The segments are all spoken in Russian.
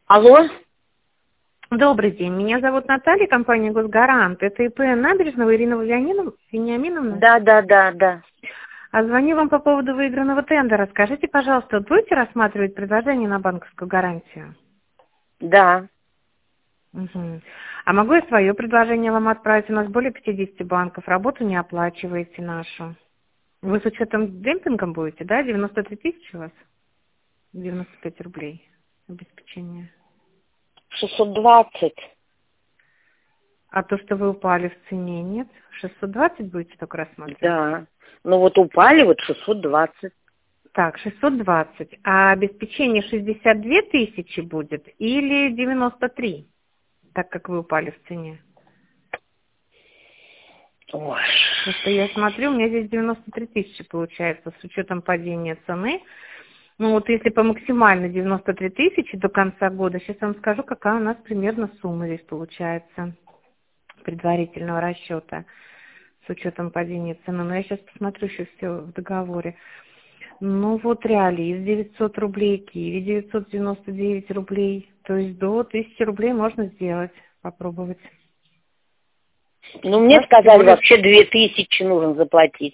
Алло? Добрый день, меня зовут Наталья, компания «Госгарант». Это ИП Набережного Ирина Вениаминовна? Да. А звоню вам по поводу выигранного тендера. Скажите, пожалуйста, вот будете рассматривать предложение на банковскую гарантию? Да. Угу. А могу я свое предложение вам отправить? У нас более 50 банков, работу не оплачиваете нашу. Вы с учетом демпингом будете, да? 93 тысячи у вас? 95 рублей обеспечение. 620. А то, что вы упали в цене, нет? 620 будете только рассматривать? Да. Ну вот упали вот 620. Так, 620. А обеспечение 62 тысячи будет или 93, так как вы упали в цене? Ой. Просто я смотрю, у меня здесь 93 тысячи получается с учетом падения цены. Ну вот если по максимально 93 тысячи до конца года, сейчас я вам скажу, какая у нас примерно сумма здесь получается предварительного расчета с учетом падения цены. Но я сейчас посмотрю еще все в договоре. Ну вот Реализ 900 рублей, Киви 999 рублей. То есть до 1000 рублей можно сделать, попробовать. Ну мне сказали, вообще 2000 нужно заплатить.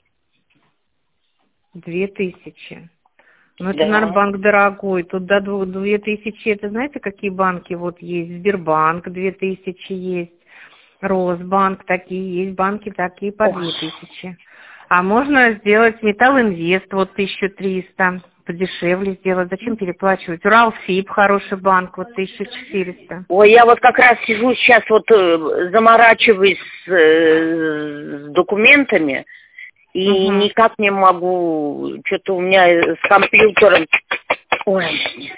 2000. Ну это, наверное, Да. банк дорогой. Тут до 2000, это знаете, какие банки вот есть? Сбербанк 2000 есть. Росбанк такие есть, банки такие по 2000. А можно сделать Металлинвест, вот 1300, подешевле сделать. Зачем переплачивать? Уралсиб, хороший банк, вот 1400. Ой, я вот как раз сижу сейчас вот заморачиваюсь с документами и никак не могу, что-то у меня с компьютером. Ой.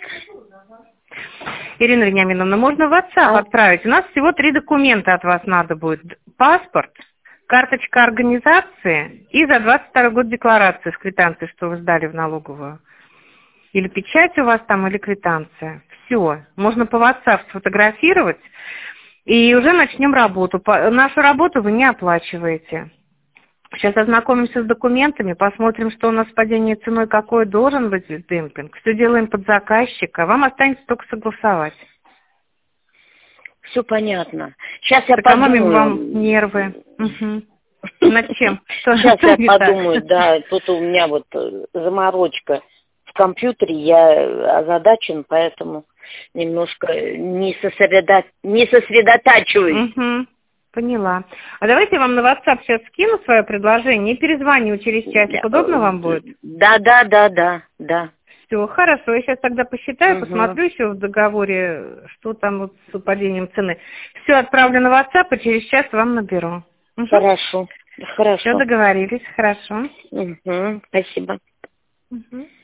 Ирина Вениаминовна, можно в WhatsApp отправить. У нас всего 3 документа от вас надо будет. Паспорт, карточка организации и за 22 год декларация с квитанцией, что вы сдали в налоговую. Или печать у вас там, или квитанция. Все. Можно по WhatsApp сфотографировать, и уже начнем работу. Нашу работу вы не оплачиваете. Сейчас ознакомимся с документами, посмотрим, что у нас падение ценой, какой должен быть демпинг. Все делаем под заказчика. Вам останется только согласовать. Все понятно. Сейчас я Сэкономим подумаю. вам нервы. Над чем? Сейчас я подумаю, да. Тут у меня вот заморочка в компьютере, я озадачен, поэтому немножко не сосредотачиваюсь. Поняла. А давайте я вам на WhatsApp сейчас скину свое предложение и перезвоню через часик. Удобно вам будет? Да. Все, хорошо. Я сейчас тогда посчитаю, посмотрю еще в договоре, что там вот с падением цены. Все отправлю на WhatsApp, и через час вам наберу. Хорошо. Все, договорились. Хорошо. Спасибо.